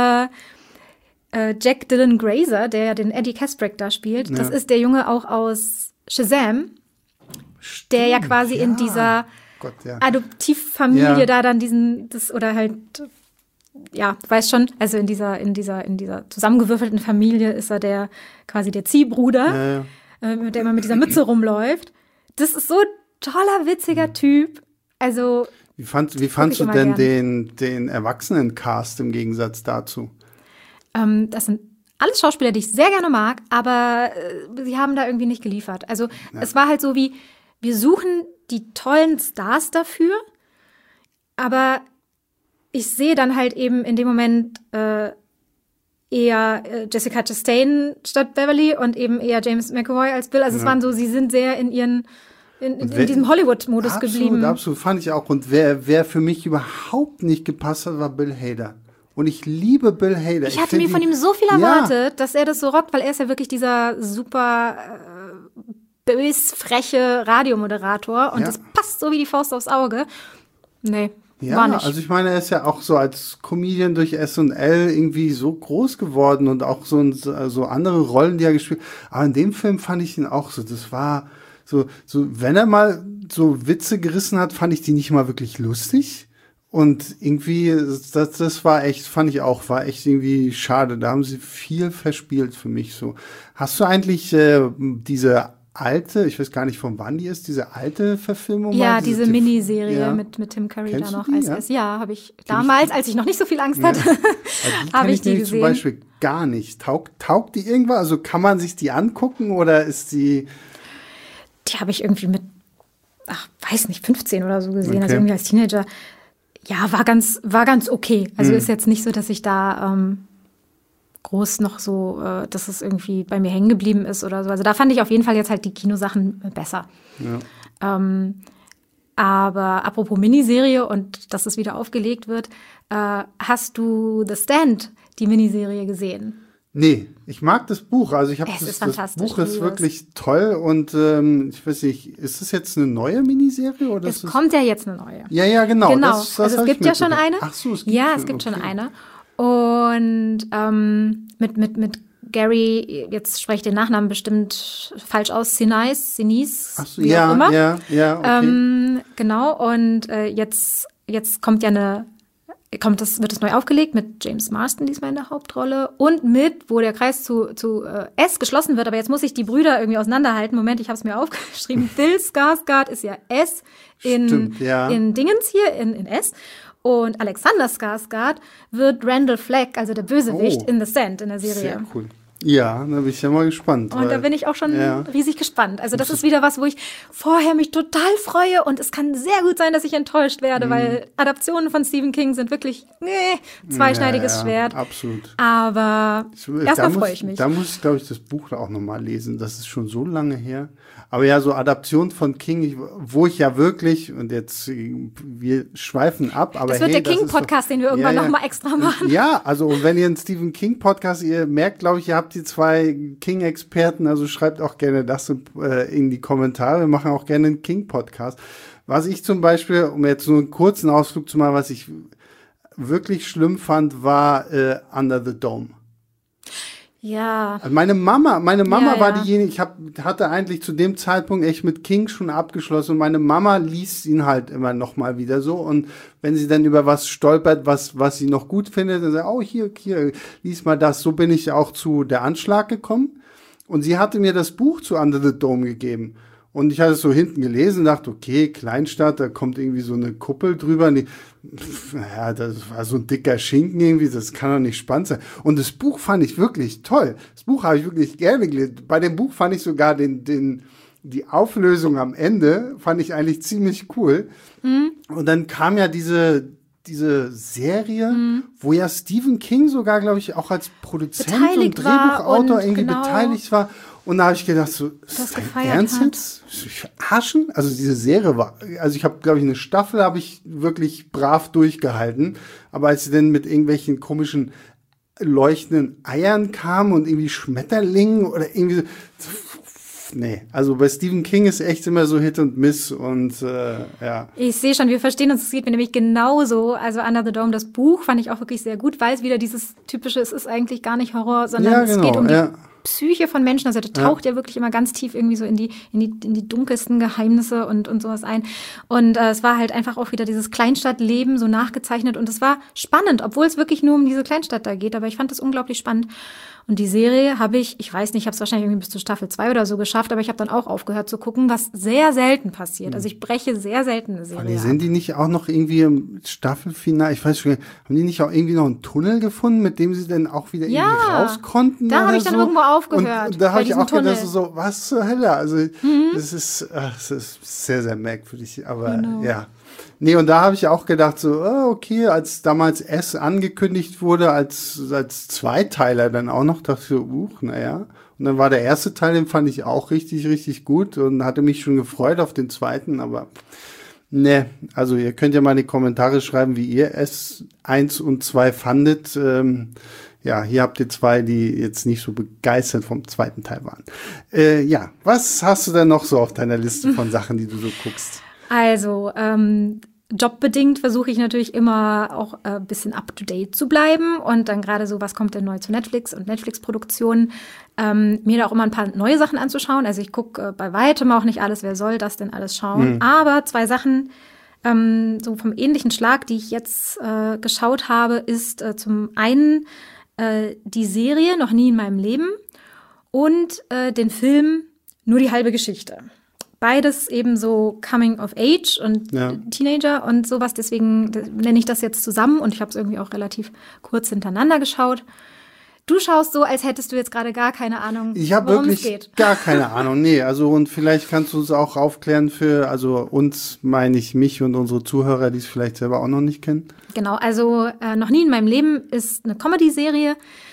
Jack Dylan Grazer, der den Eddie Kaspbrak da spielt, das ist der Junge auch aus Shazam, der ja quasi in dieser Adoptivfamilie da dann oder halt, ja, du weißt schon, also in dieser zusammengewürfelten Familie ist er quasi der Ziehbruder. Der immer mit dieser Mütze rumläuft. Das ist so ein toller, witziger Typ. Also Wie fandst du denn den Erwachsenen-Cast im Gegensatz dazu? Das sind alles Schauspieler, die ich sehr gerne mag, aber sie haben da irgendwie nicht geliefert. Also es war halt so wie, wir suchen die tollen Stars dafür, aber ich sehe dann halt eben in dem Moment eher Jessica Chastain statt Beverly und eben eher James McAvoy als Bill. Also es waren so, sie sind sehr in diesem Hollywood-Modus geblieben. Absolut, fand ich auch. Und wer für mich überhaupt nicht gepasst hat, war Bill Hader. Und ich liebe Bill Hader. Ich hatte mir von ihm so viel erwartet, dass er das so rockt, weil er ist ja wirklich dieser super bös, freche Radiomoderator. Und das passt so wie die Faust aufs Auge. Nee. Ja, also ich meine, er ist ja auch so als Comedian durch S&L irgendwie so groß geworden und auch so andere Rollen, die er gespielt hat. Aber in dem Film fand ich ihn auch so, das war so, wenn er mal so Witze gerissen hat, fand ich die nicht mal wirklich lustig. Und irgendwie, das war echt, war echt irgendwie schade. Da haben sie viel verspielt für mich so. Hast du eigentlich diese alte, ich weiß gar nicht von wann die ist, diese alte Verfilmung? Ja, diese Miniserie mit Tim Curry da noch. Ja, habe ich damals, als ich noch nicht so viel Angst hatte, habe ich die gesehen. Zum Beispiel gar nicht. Taugt die irgendwas? Also kann man sich die angucken oder ist die? Die habe ich irgendwie mit, weiß nicht, 15 oder so gesehen, also irgendwie als Teenager. Ja, war ganz okay. Also ist jetzt nicht so, dass ich da groß noch so, dass es irgendwie bei mir hängen geblieben ist oder so. Also da fand ich auf jeden Fall jetzt halt die Kinosachen besser. Ja. Aber apropos Miniserie und dass es wieder aufgelegt wird, hast du The Stand, die Miniserie, gesehen? Nee, ich mag das Buch. Also ich habe das Buch ist wirklich toll und ich weiß nicht, ist es jetzt eine neue Miniserie oder? Es kommt ja jetzt eine neue. Ja, genau. Das also es gibt ja schon eine. Ach so, es gibt schon eine. Und mit Gary, jetzt spreche ich den Nachnamen bestimmt falsch aus, Sinise, ach so, ja, immer. Ja, okay. Genau, und jetzt wird es neu aufgelegt mit James Marsden diesmal in der Hauptrolle und wo der Kreis zu S geschlossen wird, aber jetzt muss ich die Brüder irgendwie auseinanderhalten. Moment, ich habe es mir aufgeschrieben. Bill Skarsgård ist ja S in Dingens hier, in S. Und Alexander Skarsgård wird Randall Flagg, also der Bösewicht, in The Stand, in der Serie. Sehr cool. Ja, da bin ich ja mal gespannt. Und da bin ich auch schon riesig gespannt. Also das ist wieder was, wo ich vorher mich total freue und es kann sehr gut sein, dass ich enttäuscht werde, weil Adaptionen von Stephen King sind wirklich zweischneidiges Schwert. Absolut. Aber erstmal freue ich mich. Da muss ich, glaube ich, das Buch auch nochmal lesen. Das ist schon so lange her. Aber ja, so Adaption von King, wo ich ja wirklich, und jetzt, wir schweifen ab, aber das wird der King-Podcast, den wir irgendwann nochmal extra machen. Ja, also wenn ihr einen Stephen King-Podcast, ihr merkt, glaube ich, ihr habt die zwei King-Experten, also schreibt auch gerne das in die Kommentare. Wir machen auch gerne einen King-Podcast. Was ich zum Beispiel, um jetzt nur einen kurzen Ausflug zu machen, was ich wirklich schlimm fand, war Under the Dome. Ja. Also meine Mama war diejenige, ich hatte eigentlich zu dem Zeitpunkt echt mit King schon abgeschlossen und meine Mama liest ihn halt immer noch mal wieder so und wenn sie dann über was stolpert, was sie noch gut findet, dann sagt, hier, lies mal das. So bin ich auch zu Der Anschlag gekommen und sie hatte mir das Buch zu Under the Dome gegeben Und ich hatte es so hinten gelesen, dachte, okay, Kleinstadt, da kommt irgendwie so eine Kuppel drüber. Ja, das war so ein dicker Schinken irgendwie, das kann doch nicht spannend sein. Und das Buch fand ich wirklich toll. Das Buch habe ich wirklich gerne gelesen. Bei dem Buch fand ich sogar die Auflösung am Ende, fand ich eigentlich ziemlich cool. Und dann kam ja diese Serie, wo ja Stephen King sogar, glaube ich, auch als Produzent und Drehbuchautor irgendwie beteiligt war. Und da habe ich gedacht, so, ist das dein Ernst jetzt? Verarschen? Also diese Serie war, also ich habe, glaube ich, eine Staffel habe ich wirklich brav durchgehalten. Aber als sie dann mit irgendwelchen komischen leuchtenden Eiern kam und irgendwie Schmetterlingen oder irgendwie so, nee, also bei Stephen King ist echt immer so Hit und Miss und ja. Ich sehe schon, wir verstehen uns, es geht mir nämlich genauso. Also Under the Dome, das Buch fand ich auch wirklich sehr gut, weil es wieder dieses typische, es ist eigentlich gar nicht Horror, sondern es geht um die Psyche von Menschen. Also der taucht ja wirklich immer ganz tief irgendwie so in die dunkelsten Geheimnisse und sowas ein. Und es war halt einfach auch wieder dieses Kleinstadtleben so nachgezeichnet und es war spannend, obwohl es wirklich nur um diese Kleinstadt da geht. Aber ich fand das unglaublich spannend. Und die Serie habe ich weiß nicht, ich habe es wahrscheinlich irgendwie bis zur Staffel 2 oder so geschafft, aber ich habe dann auch aufgehört zu gucken, was sehr selten passiert. Also ich breche sehr selten eine Serie ab. Sind die nicht auch noch irgendwie im Staffelfinale, ich weiß schon, haben die nicht auch irgendwie noch einen Tunnel gefunden, mit dem sie dann auch wieder irgendwie raus konnten? Da habe ich dann irgendwo aufgehört. Und da habe ich auch gedacht, so, was zur Hölle? Also es ist sehr, sehr merkwürdig, aber ja. Nee, und da habe ich auch gedacht, so, okay, als damals S angekündigt wurde, als Zweiteiler dann auch noch, dachte ich so, naja. Und dann war der erste Teil, den fand ich auch richtig, richtig gut und hatte mich schon gefreut auf den zweiten, aber ne, also ihr könnt ja mal in die Kommentare schreiben, wie ihr S1 und 2 fandet. Ja, hier habt ihr 2, die jetzt nicht so begeistert vom zweiten Teil waren. Ja, was hast du denn noch so auf deiner Liste von Sachen, die du so guckst? Also, jobbedingt versuche ich natürlich immer auch ein bisschen up-to-date zu bleiben und dann gerade so, was kommt denn neu zu Netflix und Netflix-Produktionen, mir da auch immer ein paar neue Sachen anzuschauen. Also ich gucke bei weitem auch nicht alles, wer soll das denn alles schauen. Aber 2 Sachen so vom ähnlichen Schlag, die ich jetzt geschaut habe, ist zum einen die Serie Noch nie in meinem Leben und den Film Nur die halbe Geschichte. Beides eben so Coming of Age und Teenager und sowas. Deswegen nenne ich das jetzt zusammen und ich habe es irgendwie auch relativ kurz hintereinander geschaut. Du schaust so, als hättest du jetzt gerade gar keine Ahnung, ich hab worum es geht. Gar keine Ahnung, nee. Also und vielleicht kannst du uns auch aufklären also uns meine ich mich und unsere Zuhörer, die es vielleicht selber auch noch nicht kennen. Genau, also Noch nie in meinem Leben ist eine Comedy-Serie,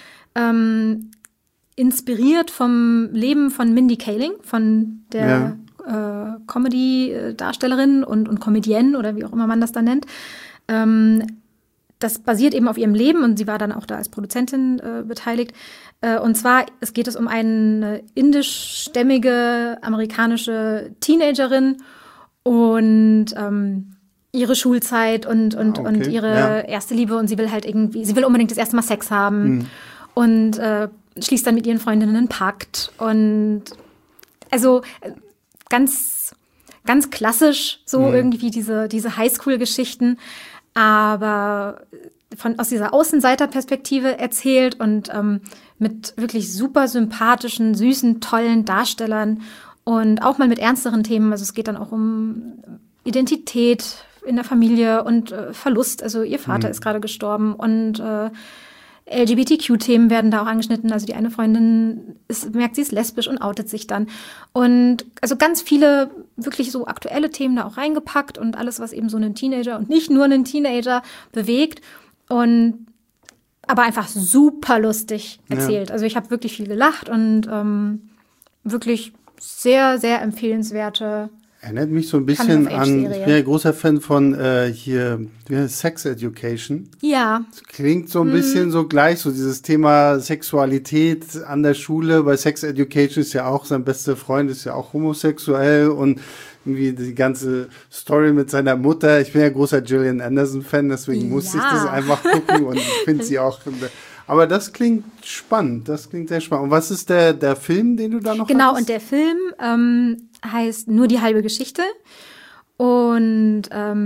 inspiriert vom Leben von Mindy Kaling, von der Comedy-Darstellerin und Comedienne oder wie auch immer man das dann nennt. Das basiert eben auf ihrem Leben und sie war dann auch da als Produzentin beteiligt. Und zwar geht es um eine indischstämmige amerikanische Teenagerin und ihre Schulzeit und ihre erste Liebe und sie will unbedingt das erste Mal Sex haben und schließt dann mit ihren Freundinnen einen Pakt und also ganz, ganz klassisch so irgendwie diese Highschool-Geschichten, aber aus dieser Außenseiterperspektive erzählt und mit wirklich super sympathischen, süßen, tollen Darstellern und auch mal mit ernsteren Themen. Also es geht dann auch um Identität in der Familie und Verlust. Also ihr Vater ist gerade gestorben und LGBTQ-Themen werden da auch angeschnitten. Also die eine Freundin merkt, sie ist lesbisch und outet sich dann. Und also ganz viele wirklich so aktuelle Themen da auch reingepackt und alles, was eben so einen Teenager und nicht nur einen Teenager bewegt. Aber einfach super lustig erzählt. Also ich habe wirklich viel gelacht und wirklich sehr, sehr empfehlenswerte Erinnert mich so ein bisschen an, ich bin ja großer Fan von Sex Education. Ja. Das klingt so ein bisschen so gleich, so dieses Thema Sexualität an der Schule. Bei Sex Education ist ja auch sein bester Freund, ist ja auch homosexuell und irgendwie die ganze Story mit seiner Mutter. Ich bin ja großer Gillian Anderson-Fan, deswegen musste ich das einfach gucken und finde sie auch. Aber das klingt spannend, das klingt sehr spannend. Und was ist der Film, den du da noch Genau, hattest? Und der Film heißt Nur die halbe Geschichte und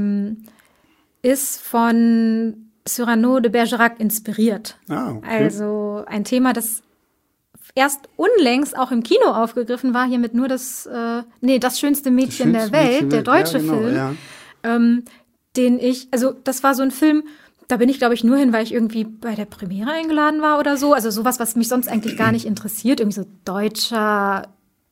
ist von Cyrano de Bergerac inspiriert. Ah, okay. Also ein Thema, das erst unlängst auch im Kino aufgegriffen war, hier mit nur das schönste Mädchen der Welt, der deutsche Film, das war so ein Film, da bin ich, glaube ich, nur hin, weil ich irgendwie bei der Premiere eingeladen war oder so. Also sowas, was mich sonst eigentlich gar nicht interessiert. Irgendwie so deutsche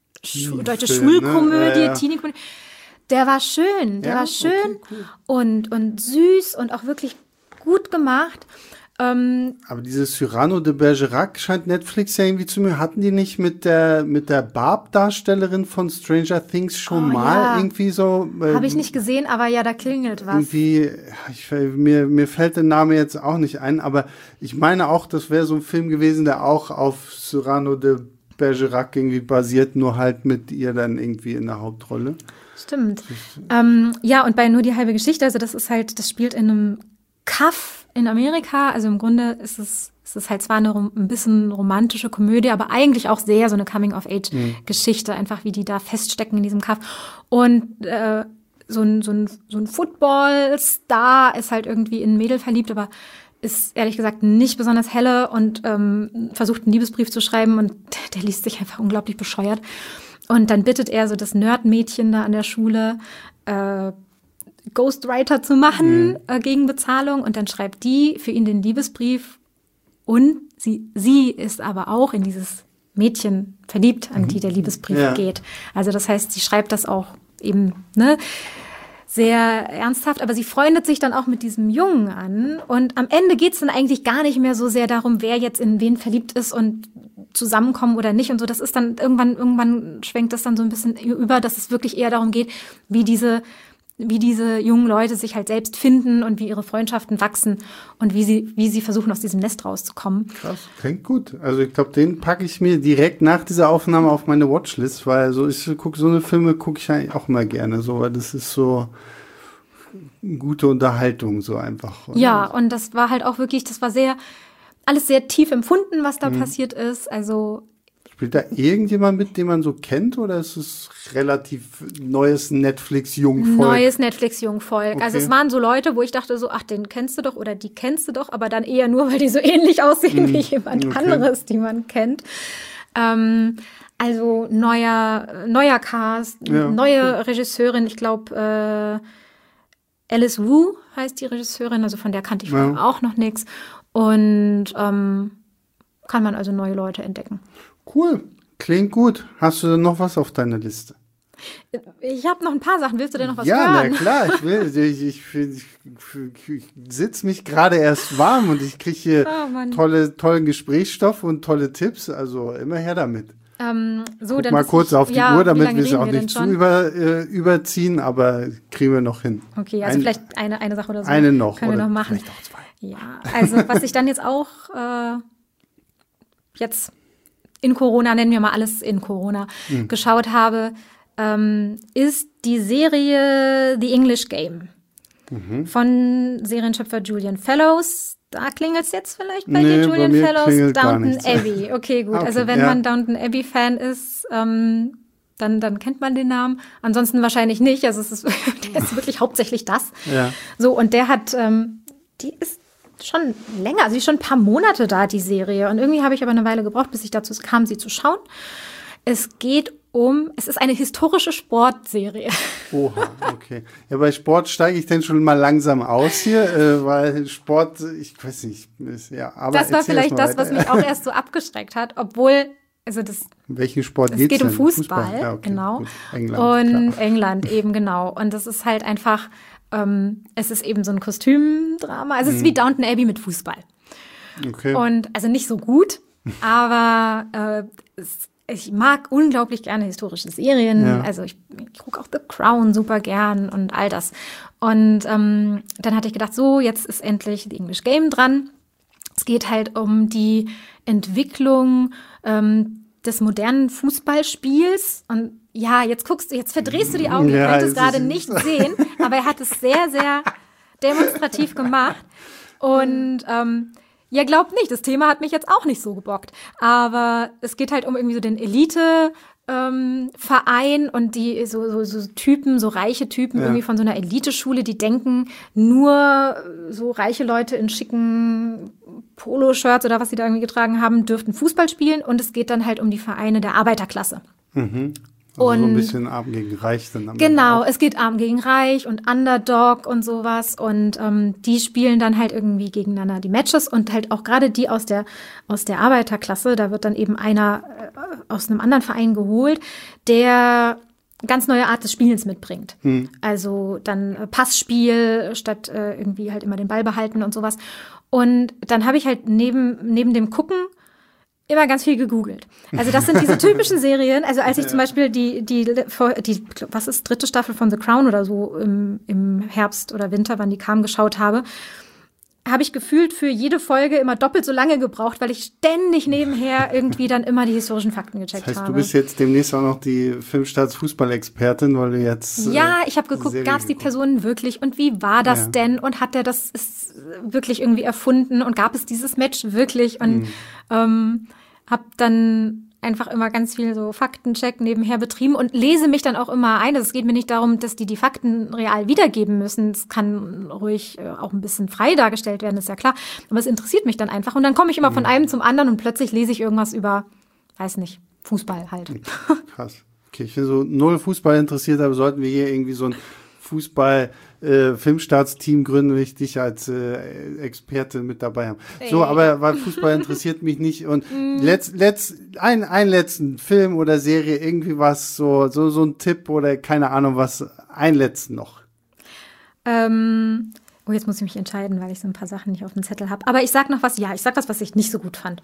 Schulkomödie, Teenie-Komödie. Der war schön, okay, cool. und süß und auch wirklich gut gemacht. Aber dieses Cyrano de Bergerac scheint Netflix ja irgendwie zu mir. Hatten die nicht mit der Barb-Darstellerin von Stranger Things schon irgendwie so? Habe ich nicht gesehen, aber ja, da klingelt was. Irgendwie, mir fällt der Name jetzt auch nicht ein, aber ich meine auch, das wäre so ein Film gewesen, der auch auf Cyrano de Bergerac irgendwie basiert, nur halt mit ihr dann irgendwie in der Hauptrolle. Stimmt. Und bei Nur die halbe Geschichte, also das spielt in einem Kaff in Amerika, also im Grunde ist es halt zwar ein bisschen romantische Komödie, aber eigentlich auch sehr so eine Coming-of-Age-Geschichte, einfach wie die da feststecken in diesem Kaff. Und so ein Football-Star ist halt irgendwie in ein Mädel verliebt, aber ist ehrlich gesagt nicht besonders helle und versucht einen Liebesbrief zu schreiben und der liest sich einfach unglaublich bescheuert. Und dann bittet er so das Nerd-Mädchen da an der Schule, Ghostwriter zu machen gegen Bezahlung und dann schreibt die für ihn den Liebesbrief und sie ist aber auch in dieses Mädchen verliebt, an die der Liebesbrief geht. Also das heißt, sie schreibt das auch eben sehr ernsthaft, aber sie freundet sich dann auch mit diesem Jungen an und am Ende geht's dann eigentlich gar nicht mehr so sehr darum, wer jetzt in wen verliebt ist und zusammenkommen oder nicht und so. Das ist dann irgendwann schwenkt das dann so ein bisschen über, dass es wirklich eher darum geht, wie diese jungen Leute sich halt selbst finden und wie ihre Freundschaften wachsen und wie sie versuchen, aus diesem Nest rauszukommen. Krass, klingt gut. Also ich glaube, den packe ich mir direkt nach dieser Aufnahme auf meine Watchlist, weil so eine Filme gucke ich eigentlich auch immer gerne, so, weil das ist so gute Unterhaltung, so einfach. Oder? Ja, und das war halt auch wirklich, alles sehr tief empfunden, was da passiert ist, also spielt da irgendjemand mit, den man so kennt, oder ist es relativ neues Netflix-Jungvolk? Neues Netflix-Jungvolk. Okay. Also es waren so Leute, wo ich dachte so, ach, den kennst du doch oder die kennst du doch, aber dann eher nur, weil die so ähnlich aussehen wie jemand anderes, die man kennt. Also neuer Cast, neue Regisseurin, ich glaube Alice Wu heißt die Regisseurin, also von der kannte ich vorher auch noch nichts. Und kann man also neue Leute entdecken. Cool, klingt gut. Hast du denn noch was auf deiner Liste? Ich habe noch ein paar Sachen. Willst du denn noch was hören? Ja, na klar, ich will. Ich sitze mich gerade erst warm und ich kriege hier tollen Gesprächsstoff und tolle Tipps. Also immer her damit. Guck mal kurz auf die Uhr, damit wir es auch nicht zu überziehen, aber kriegen wir noch hin. Okay, also vielleicht eine Sache oder so. Eine noch. Können wir noch machen. Vielleicht auch zwei. Ja, also was ich dann jetzt auch jetzt in Corona, nennen wir mal alles in Corona, geschaut habe, ist die Serie The English Game von Serienschöpfer Julian Fellows. Da klingelt es jetzt vielleicht bei dir, Julian Fellows, Downton Abbey. Okay, gut. Okay, also wenn man Downton Abbey-Fan ist, dann kennt man den Namen. Ansonsten wahrscheinlich nicht. Also der ist wirklich hauptsächlich das. Ja. So, und der hat, die ist schon länger, also die ist schon ein paar Monate da, die Serie. Und irgendwie habe ich aber eine Weile gebraucht, bis ich dazu kam, sie zu schauen. Es ist eine historische Sportserie. Oha, okay. Ja, bei Sport steige ich denn schon mal langsam aus hier, weil Sport, ich weiß nicht, aber das war vielleicht das, was mich auch erst so abgeschreckt hat, obwohl, also welchen Sport es geht um Fußball, ja, okay, genau. Gut. England, und klar. England eben, genau. Und das ist halt einfach, es ist eben so ein Kostümdrama. Also es ist wie Downton Abbey mit Fußball. Okay. Und also nicht so gut, aber ich mag unglaublich gerne historische Serien. Ja. Also ich gucke auch The Crown super gern und all das. Und dann hatte ich gedacht, so, jetzt ist endlich The English Game dran. Es geht halt um die Entwicklung des modernen Fußballspiels. Und ja, jetzt verdrehst du die Augen, ihr könnt es gerade nicht sehen, aber er hat es sehr, sehr demonstrativ gemacht. Und ja, glaubt nicht, das Thema hat mich jetzt auch nicht so gebockt. Aber es geht halt um irgendwie so den Verein und die so Typen, so reiche Typen irgendwie von so einer Eliteschule, die denken, nur so reiche Leute in schicken Poloshirts oder was sie da irgendwie getragen haben, dürften Fußball spielen und es geht dann halt um die Vereine der Arbeiterklasse. Mhm. Also und so ein bisschen Arm gegen Reich. Genau, es geht Arm gegen Reich und Underdog und sowas und die spielen dann halt irgendwie gegeneinander die Matches und halt auch gerade die aus der Arbeiterklasse, da wird dann eben einer aus einem anderen Verein geholt, der ganz neue Art des Spielens mitbringt. Also dann Passspiel statt irgendwie halt immer den Ball behalten und sowas. Und dann habe ich halt neben dem Gucken immer ganz viel gegoogelt. Also das sind diese typischen Serien. Also als ich zum Beispiel die was ist, 3. Staffel von The Crown oder so im Herbst oder Winter, wann die kam, geschaut habe ich gefühlt für jede Folge immer doppelt so lange gebraucht, weil ich ständig nebenher irgendwie dann immer die historischen Fakten gecheckt habe. Das heißt, du bist jetzt demnächst auch noch die Filmstarts-Fußball-Expertin, weil du jetzt ja, ich habe geguckt, gab es die Personen wirklich und wie war das denn und hat der das wirklich irgendwie erfunden und gab es dieses Match wirklich und habe dann einfach immer ganz viel so Faktencheck nebenher betrieben und lese mich dann auch immer ein. Also es geht mir nicht darum, dass die Fakten real wiedergeben müssen. Es kann ruhig auch ein bisschen frei dargestellt werden, ist ja klar. Aber es interessiert mich dann einfach. Und dann komme ich immer von einem zum anderen und plötzlich lese ich irgendwas über, weiß nicht, Fußball halt. Krass. Okay, ich bin so null Fußball interessiert, aber sollten wir hier irgendwie so ein Filmstarts-Team gründen, will ich dich als Experte mit dabei haben. So, aber weil Fußball interessiert mich nicht und einen letzten Film oder Serie, irgendwie was, so ein Tipp oder keine Ahnung was, einen letzten noch. Jetzt muss ich mich entscheiden, weil ich so ein paar Sachen nicht auf dem Zettel habe. Aber ich sag noch was, was ich nicht so gut fand.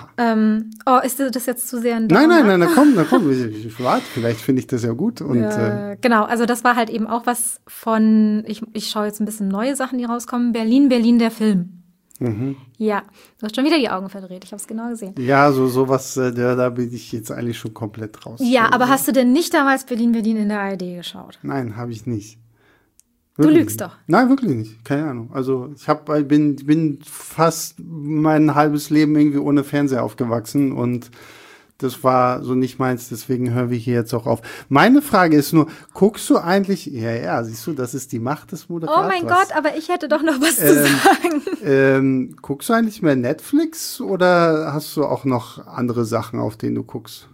Ist das jetzt zu sehr ein Downer? Nein, komm. Warte, vielleicht finde ich das ja gut. Und, genau, also das war halt eben auch was von, ich schaue jetzt ein bisschen neue Sachen, die rauskommen. Berlin, der Film. Mhm. Ja, du hast schon wieder die Augen verdreht, ich habe es genau gesehen. Ja, sowas, da bin ich jetzt eigentlich schon komplett raus. Ja, aber hast du denn nicht damals Berlin in der ARD geschaut? Nein, habe ich nicht. Wirklich? Du lügst doch. Nein, wirklich nicht. Keine Ahnung. Also ich bin fast mein halbes Leben irgendwie ohne Fernseher aufgewachsen und das war so nicht meins, deswegen hören wir hier jetzt auch auf. Meine Frage ist nur, guckst du eigentlich, ja, siehst du, das ist die Macht des Moderators. Oh mein Gott, aber ich hätte doch noch was zu sagen. Guckst du eigentlich mehr Netflix oder hast du auch noch andere Sachen, auf denen du guckst?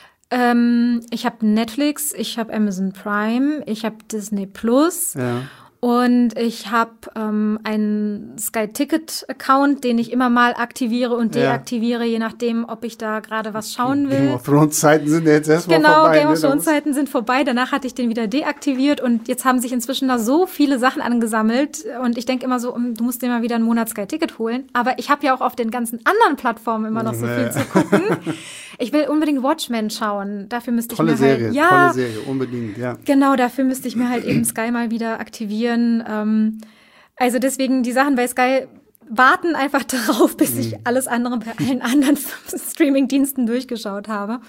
Ich habe Netflix, ich habe Amazon Prime, ich habe Disney Plus und ich habe einen Sky-Ticket-Account, den ich immer mal aktiviere und deaktiviere, je nachdem, ob ich da gerade was schauen will. Game of Thrones-Zeiten sind jetzt erstmal vorbei. Genau, Game of Thrones-Zeiten sind vorbei. Danach hatte ich den wieder deaktiviert und jetzt haben sich inzwischen da so viele Sachen angesammelt und ich denke immer so, du musst dir mal wieder einen Monat Sky-Ticket holen. Aber ich habe ja auch auf den ganzen anderen Plattformen immer noch so viel zu gucken. Ich will unbedingt Watchmen schauen. Dafür müsste ich mir tolle Serie, unbedingt, ja. Genau, dafür müsste ich mir halt eben Sky mal wieder aktivieren. Also deswegen, die Sachen bei Sky warten einfach darauf, bis ich alles andere bei allen anderen Streaming-Diensten durchgeschaut habe.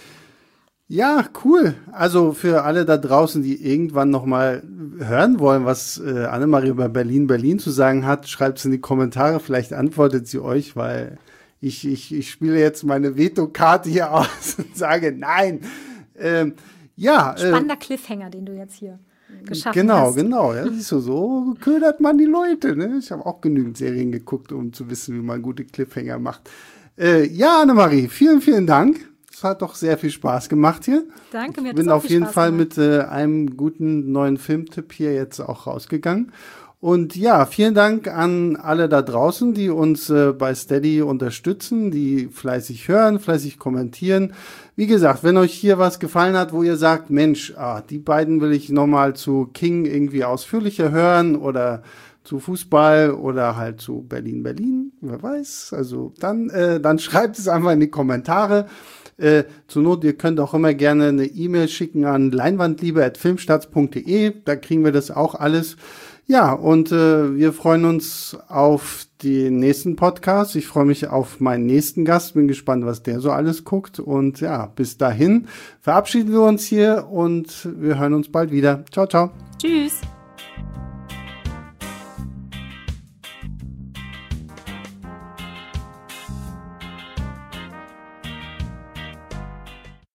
Ja, cool. Also für alle da draußen, die irgendwann noch mal hören wollen, was Annemarie über Berlin zu sagen hat, schreibt es in die Kommentare. Vielleicht antwortet sie euch, weil ich spiele jetzt meine Veto-Karte hier aus und sage nein. Spannender Cliffhanger, den du jetzt hier geschaffen hast. Genau. Ja, siehst du, so ködert man die Leute. Ne? Ich habe auch genügend Serien geguckt, um zu wissen, wie man gute Cliffhanger macht. Annemarie, vielen, vielen Dank. Es hat doch sehr viel Spaß gemacht hier. Danke, mir hat Ich bin auf jeden Fall mit einem guten neuen Filmtipp hier jetzt auch rausgegangen. Und ja, vielen Dank an alle da draußen, die uns bei Steady unterstützen, die fleißig hören, fleißig kommentieren. Wie gesagt, wenn euch hier was gefallen hat, wo ihr sagt, Mensch, die beiden will ich nochmal zu King irgendwie ausführlicher hören oder zu Fußball oder halt zu Berlin, wer weiß. Also dann schreibt es einfach in die Kommentare. Zur Not, ihr könnt auch immer gerne eine E-Mail schicken an leinwandliebe@filmstarts.de, da kriegen wir das auch alles. Ja, und wir freuen uns auf den nächsten Podcast. Ich freue mich auf meinen nächsten Gast, bin gespannt, was der so alles guckt. Und ja, bis dahin verabschieden wir uns hier und wir hören uns bald wieder. Ciao, ciao. Tschüss.